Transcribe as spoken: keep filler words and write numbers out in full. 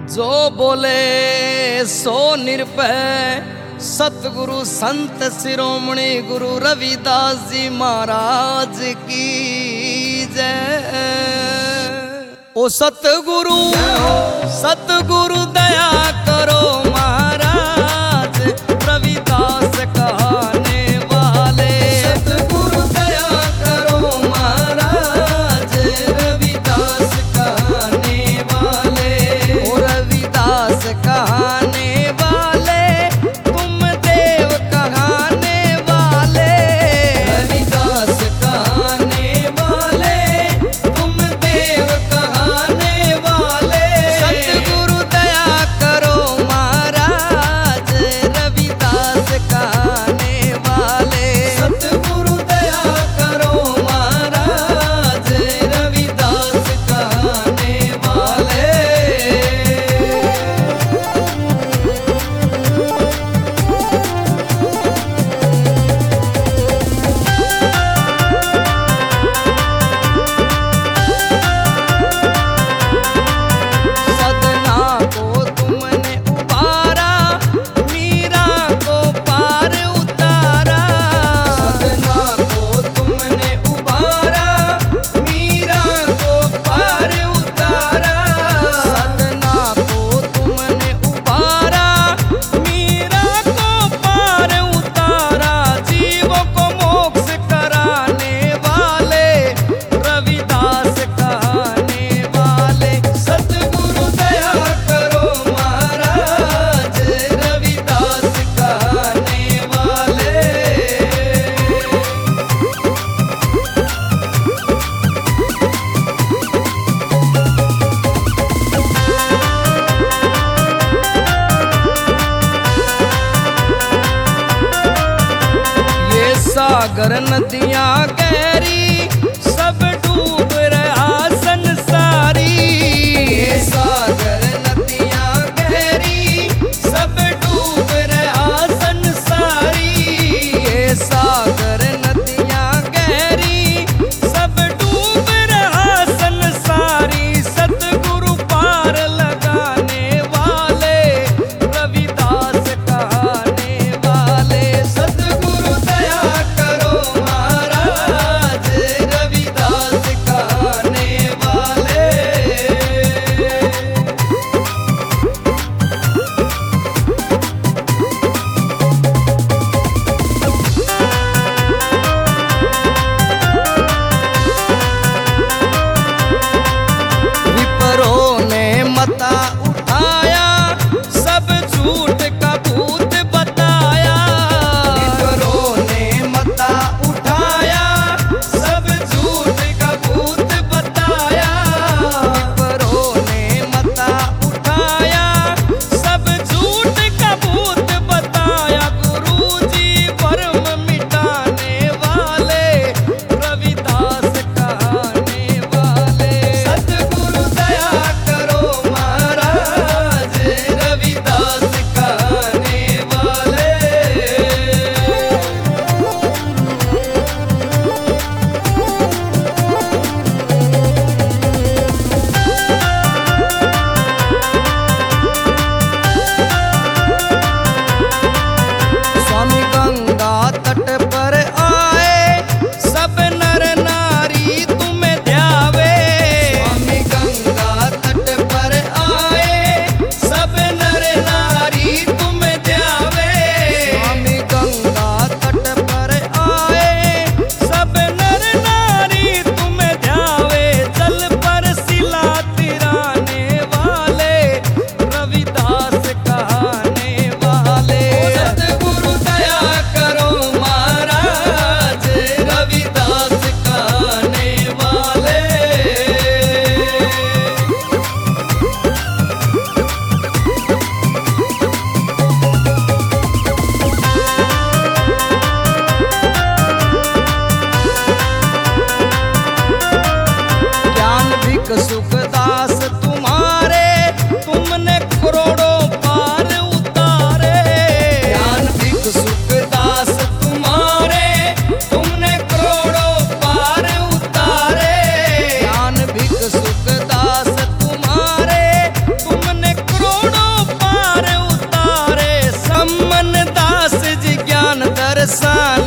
जो बोले सो निरभय सतगुरु संत शिरोमणि गुरु रविदास जी महाराज की जय। ओ सतगुरु सतगुरु दया करो महाराज रविदास कहने वाले। सतगुरु दया करो महाराज रविदास कहने वाले। ओ रविदास कहने वाले तुम देव कहने वाले। रविदास कहने वाले तुम देव कहने वाले। सतगुरु दया करो महाराज रविदास कहने वाले। सतगुरु दया करो महाराज रविदास कहने वाले। सदना को तुमने उबारा मीरा को पार उतारा। सदना को तुमने उबारा मीरा को पार उतारा। सदना को तुमने उबारा मीरा को पार उतारा। जीवों को मोक्ष कराने वाले रविदास कहने वाले। सतगुरु दया करो महाराज रविदास कहने वाले। ये सागर नदियां गहरी सब डूब रहा संसारी। ये सागर नदियां गहरी सब डूब रहा संसारी। ये सागर नदियां गहरी सब डूब रहा संसारी। सतगुरु पार लगाने वाले रविदास कहने वाले। सतगुरु दया करो महाराज रविदास कहने वाले। विपरों ने मता उठाया सब झूठ का भूत बताया। विपरों ने मता उठाया सब झूठ का भूत बताया। विपरों ने मता उठाया सब झूठ का भूत बताया। गुरुजी भरम मिटाने वाले रविदास कहने वाले। सतगुरु दया करो महाराज ने